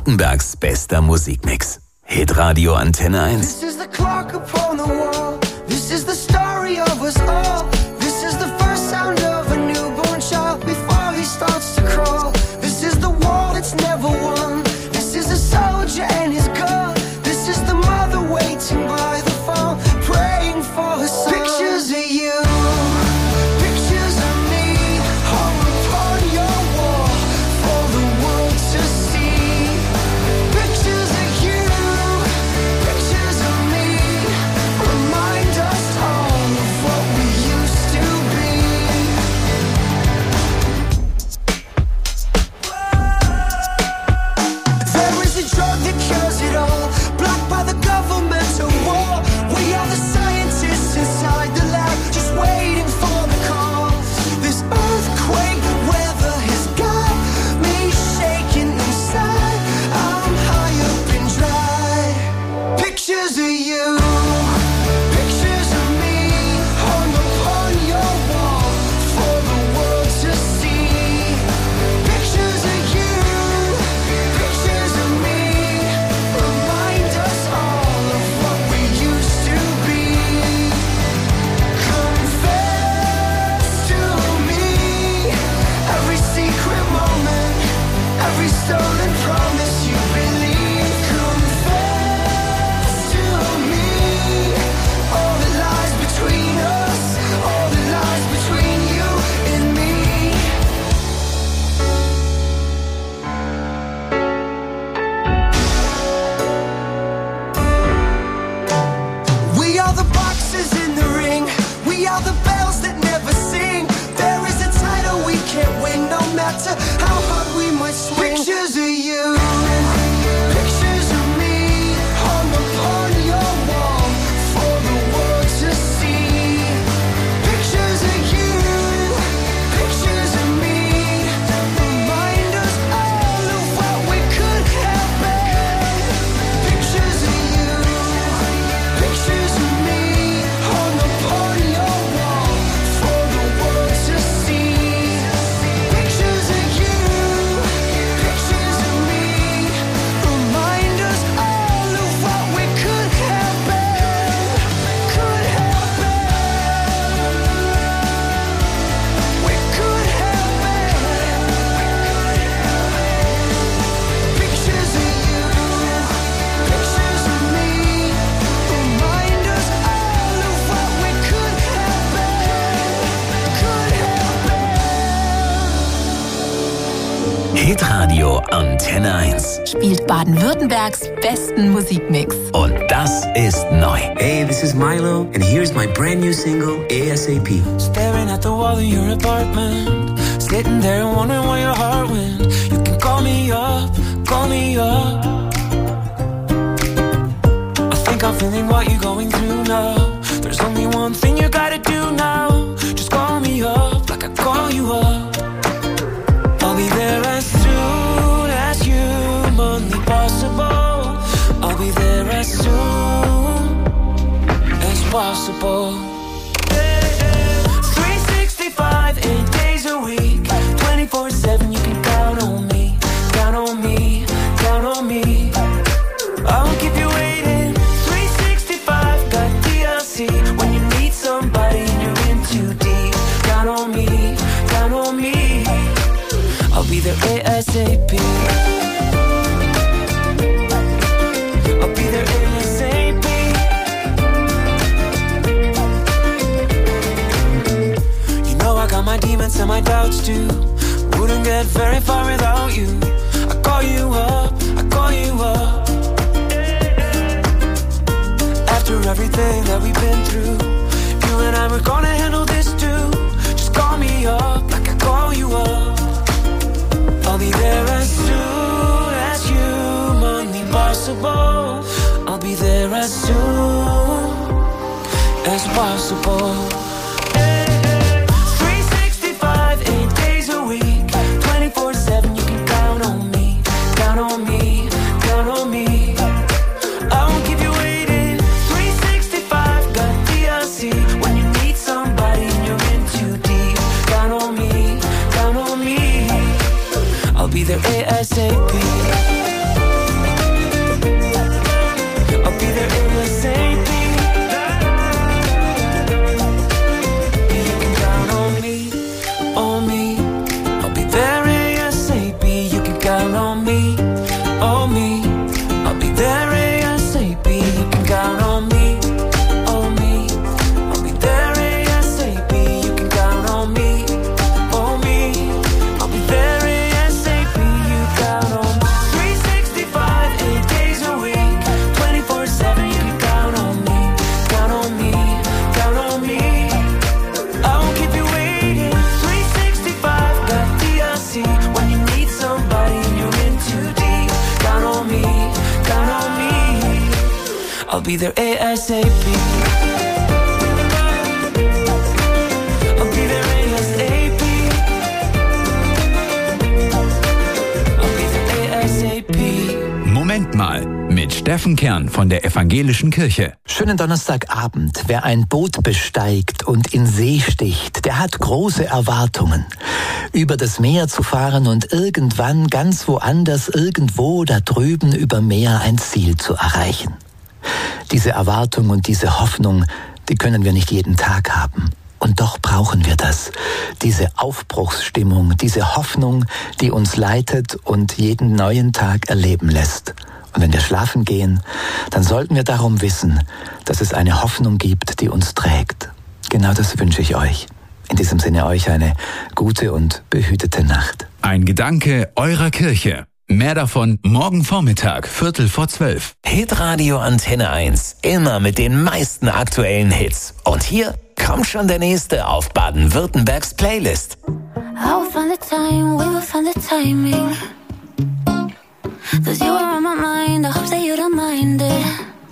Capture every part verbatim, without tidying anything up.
Baden-Württembergs bester Musikmix. Hitradio Antenne eins. This is the clock upon the wall. This is the story of us all. This is the first sound of a newborn child before he starts to crawl. This is the war that's never won. This is a soldier and his gun. This is the mother waiting by the phone, praying for her son. Pictures of you. Hitradio Antenne eins spielt Baden-Württembergs besten Musikmix. Und das ist neu. Hey, this is Milo, and here's my brand new single, A S A P. Staring at the wall in your apartment, sitting there and wondering where your heart went. You can call me up, call me up. I think I'm feeling what you're going through now. There's only one thing you gotta do now. Just call me up like I call you up. I'll be there as soon as humanly possible. I'll be there as soon as possible. three sixty-five, eight days a week, twenty-four seven, you can count on me. Count on me, count on me. I won't keep you waiting. three sixty-five, got D L C. When you need somebody and you're in too deep, count on me, count on me. I'll be there A S A P. I'll be there A S A P. You know I got my demons and my doubts too. Wouldn't get very far without you. I call you up, I call you up. After everything that we've been through, you and I were gonna handle this too. Just call me up like I call you up. I'll be there as soon as humanly possible. I'll be there as soon as possible. three sixty-five, eight days a week, twenty-four seven, you can count on me. Count on me, count on me. I won't keep you waiting. three sixty-five, got D L C. When you need somebody and you're in too deep, count on me, count on me. I'll be there A S A P. I'll be there ASAP. I'll be there ASAP. I'll be there ASAP. Moment mal, mit Steffen Kern von der Evangelischen Kirche. Schönen Donnerstagabend. Wer ein Boot besteigt und in See sticht, der hat große Erwartungen. Über das Meer zu fahren und irgendwann ganz woanders, irgendwo da drüben über Meer ein Ziel zu erreichen. Diese Erwartung und diese Hoffnung, die können wir nicht jeden Tag haben. Und doch brauchen wir das. Diese Aufbruchsstimmung, diese Hoffnung, die uns leitet und jeden neuen Tag erleben lässt. Und wenn wir schlafen gehen, dann sollten wir darum wissen, dass es eine Hoffnung gibt, die uns trägt. Genau das wünsche ich euch. In diesem Sinne euch eine gute und behütete Nacht. Ein Gedanke eurer Kirche. Mehr davon morgen Vormittag, Viertel vor zwölf. Hitradio Antenne eins. Immer mit den meisten aktuellen Hits. Und hier kommt schon der nächste auf Baden-Württembergs Playlist. I will find the time, we will find the timing. Cause you are on my mind, I hope that you don't mind it.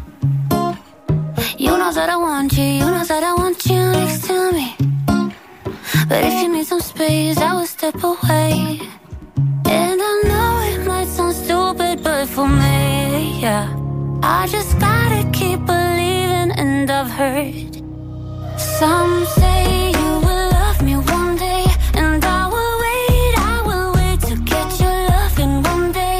You know that I want you, you know that I want you next to me. But if you need some space, I will step away. And I know it might sound stupid, but for me, yeah, I just gotta keep believing. And I've heard some say you will love me one day, and I will wait, I will wait to get your love in one day.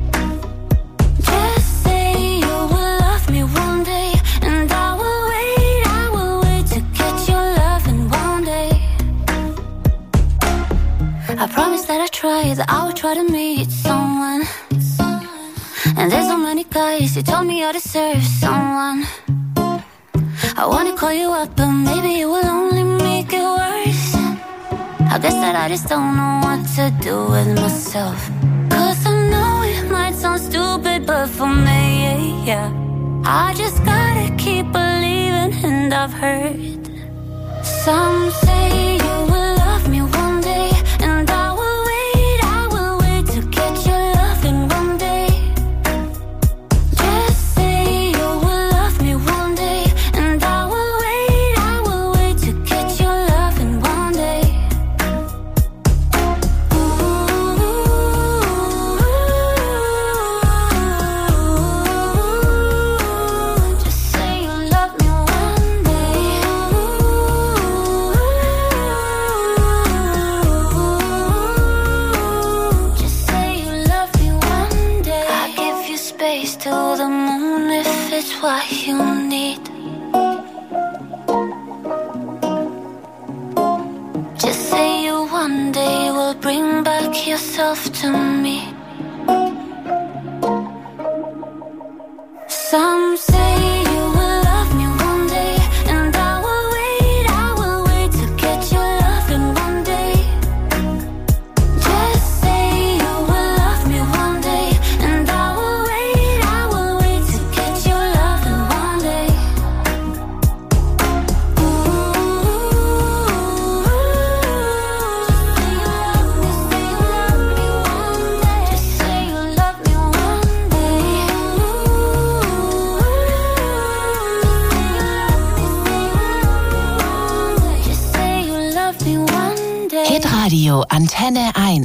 Just say you will love me one day, and I will wait, I will wait to get your love in one day. I promise that I try, that I will try to meet someone. And there's so many guys who told me I deserve someone. I wanna call you up, but maybe it will only make it worse. I guess that I just don't know what to do with myself. Cause I know it might sound stupid, but for me, yeah, I just gotta keep believing. And I've heard some say you will love me one day, and I will wait, I will wait to get your love in one day. Just say you will love me one day, and I will wait, I will wait to get your love in one day. Ooh, just say you love me one day. Just say you love me one day. I give you space to the moon if it's what you need. Just say you one day will bring back yourself to me. Some say you will love me one day, and I will wait, I will wait to get your love in one day. Just say you will love me one day, and I will wait, I will wait to get your love in one day. Just say you love me one day. Just say you love me one day. Hitradio Antenne eins.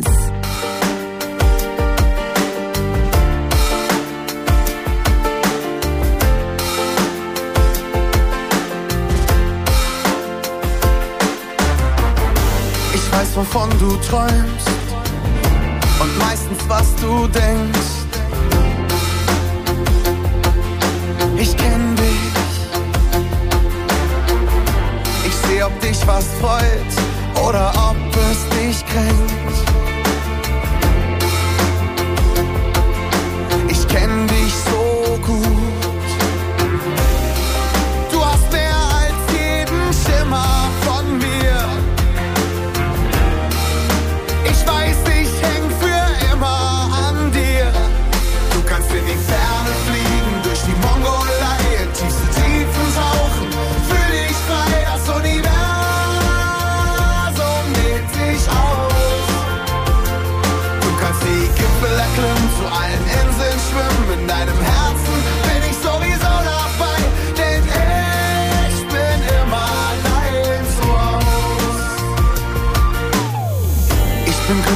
Ich weiß, wovon du träumst und meistens, was du denkst. Ich kenn dich. Ich seh, ob dich was freut oder ob es dich kränkt. Ich kenn dich so gut. Du hast mehr als jeden Schimmer von mir. Ich weiß, ich häng für immer an dir. Du kannst in die Ferne fliegen, durch die Mongolei, in tiefste Tiefen tauchen, fühl dich frei, das Universum lädt sich auf.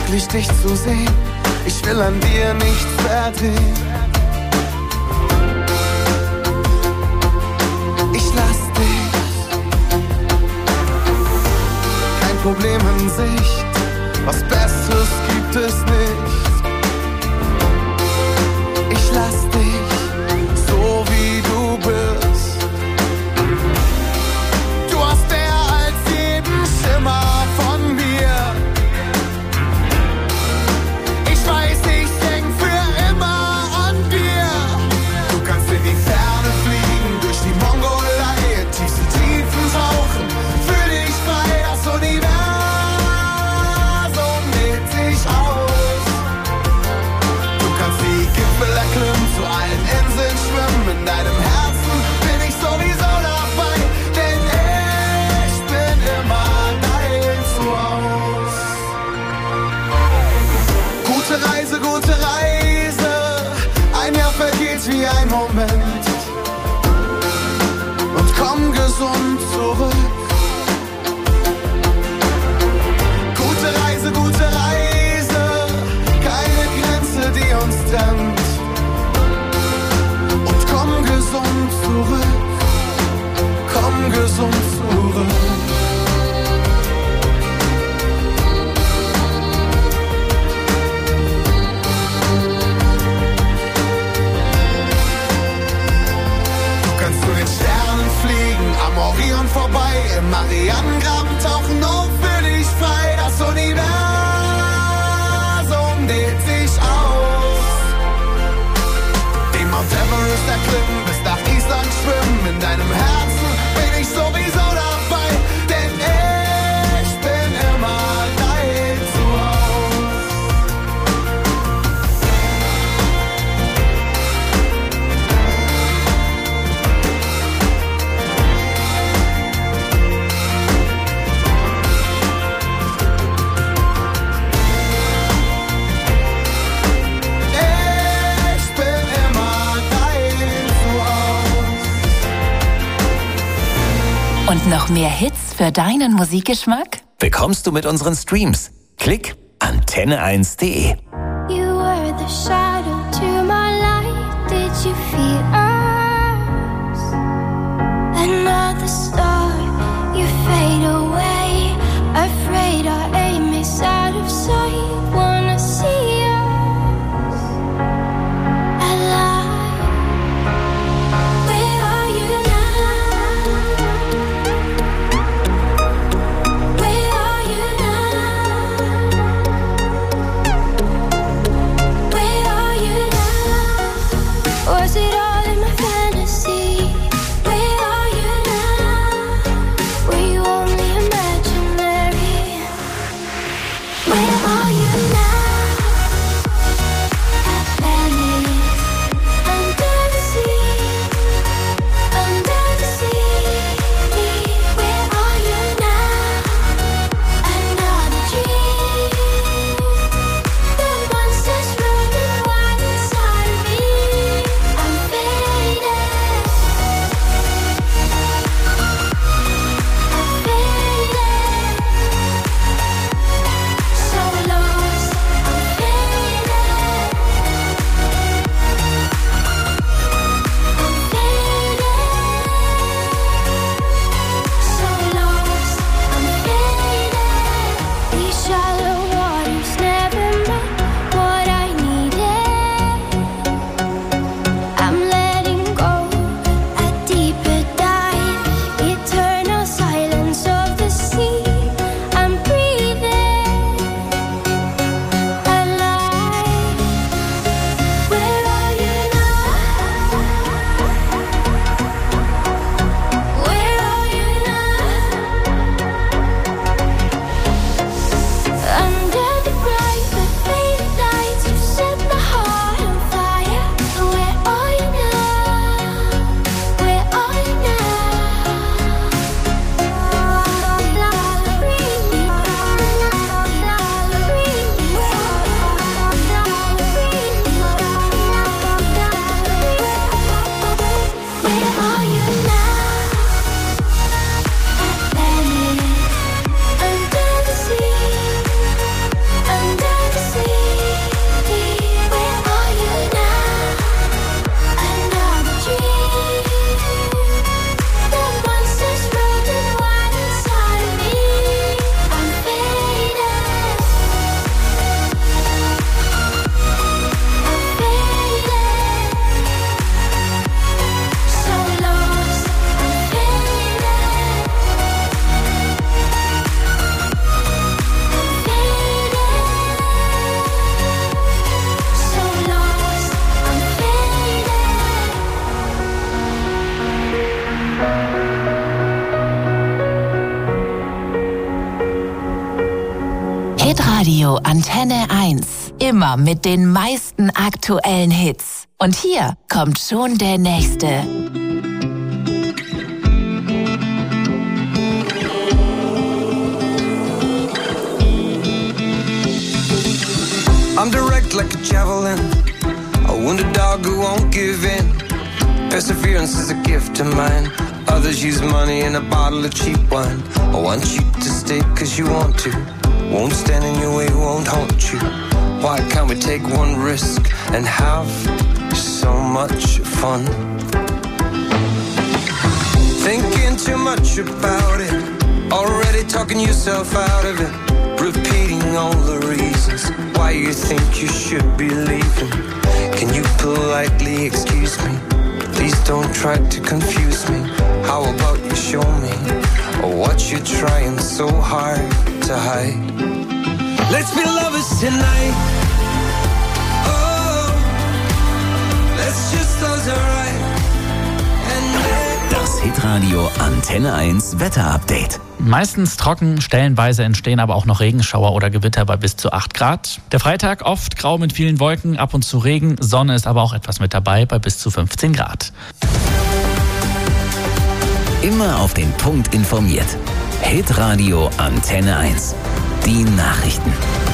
glücklich dich zu sehen. Ich will an dir nichts verdrehen. Ich lass dich. Kein Problem in Sicht. Was Besseres gibt es nicht. Ich lass dich, so wie du bist. Du hast mehr als jeden Schimmer von mir. Ich weiß, ich denk für immer an dir. Du kannst in die Ferne fliegen, durch die Mongolei, in tiefste Tiefen tauchen. Fühl dich frei, das Universum dehnt sich aus. Du kannst die Gipfel erklimmen, zu allen Inseln schwimmen. In deinem Herzen bin ich sowieso dabei, denn ich bin immer dein Zuhause. Gute Reise, gute Reise, ein Jahr vergeht wie ein Moment. Und komm gesund zurück. Gute Reise, gute Reise, keine Grenze, die uns trennt. Und komm gesund zurück, komm gesund zurück. Du kannst zu den Sternen fliegen, am Orion vorbei, im Marianengraben tauchen, oh, fühl dich frei. Das Universum dehnt sich aus. Den Mount Everest erklimmen, bis nach Island schwimmen. In deinem Herzen bin ich sowieso dabei, denn ich bin immer dein Zuhause. Ich bin immer dein Zuhause. Und noch mehr Hits für deinen Musikgeschmack? Bekommst du mit unseren Streams. Klick antenne eins punkt de. You were the shadow to my light. Did you feel us? Another star, you fade away. Afraid our aim is out of sight. Wanna see us alive. Where are you now? Where are you now? Where are Hitradio Antenne eins. Immer mit den meisten aktuellen Hits. Und hier kommt schon der nächste. I'm direct like a javelin, a wounded dog who won't give in. Perseverance is a gift of mine. Others use money and a bottle of cheap wine. I want you to stay cause you want to. Won't stand in your way, won't haunt you. Why can't we take one risk and have so much fun? Thinking too much about it, already talking yourself out of it. Repeating all the reasons why you think you should be leaving. Can you politely excuse me? Please don't try to confuse me. How about you show me what you're trying so hard to hide? Let's be lovers tonight. Oh, let's just close our eyes. Das Hitradio Antenne eins Wetterupdate. Meistens trocken, stellenweise entstehen aber auch noch Regenschauer oder Gewitter bei bis zu acht Grad. Der Freitag oft grau mit vielen Wolken, ab und zu Regen, Sonne ist aber auch etwas mit dabei bei bis zu fünfzehn Grad. Immer auf den Punkt informiert. Hitradio Antenne eins. Die Nachrichten.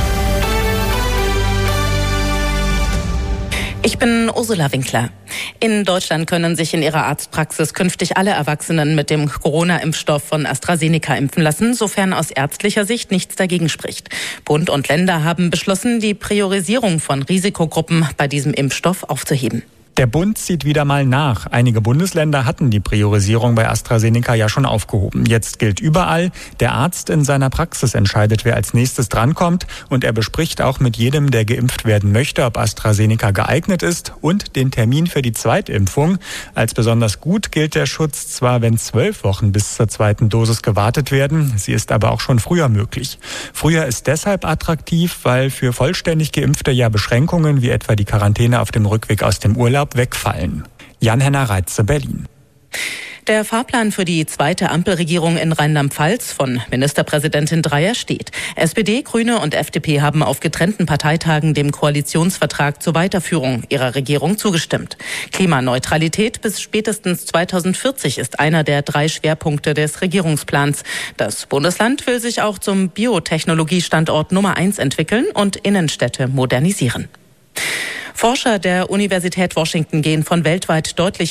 Ich bin Ursula Winkler. In Deutschland können sich in ihrer Arztpraxis künftig alle Erwachsenen mit dem Corona-Impfstoff von AstraZeneca impfen lassen, sofern aus ärztlicher Sicht nichts dagegen spricht. Bund und Länder haben beschlossen, die Priorisierung von Risikogruppen bei diesem Impfstoff aufzuheben. Der Bund zieht wieder mal nach. Einige Bundesländer hatten die Priorisierung bei AstraZeneca ja schon aufgehoben. Jetzt gilt überall, der Arzt in seiner Praxis entscheidet, wer als nächstes drankommt. Und er bespricht auch mit jedem, der geimpft werden möchte, ob AstraZeneca geeignet ist und den Termin für die Zweitimpfung. Als besonders gut gilt der Schutz zwar, wenn zwölf Wochen bis zur zweiten Dosis gewartet werden. Sie ist aber auch schon früher möglich. Früher ist deshalb attraktiv, weil für vollständig Geimpfte ja Beschränkungen wie etwa die Quarantäne auf dem Rückweg aus dem Urlaub wegfallen. Jan-Henner Reitze, Berlin. Der Fahrplan für die zweite Ampelregierung in Rheinland-Pfalz von Ministerpräsidentin Dreyer steht. S P D, Grüne und F D P haben auf getrennten Parteitagen dem Koalitionsvertrag zur Weiterführung ihrer Regierung zugestimmt. Klimaneutralität bis spätestens zweitausendvierzig ist einer der drei Schwerpunkte des Regierungsplans. Das Bundesland will sich auch zum Biotechnologiestandort Nummer eins entwickeln und Innenstädte modernisieren. Forscher der Universität Washington gehen von weltweit deutlich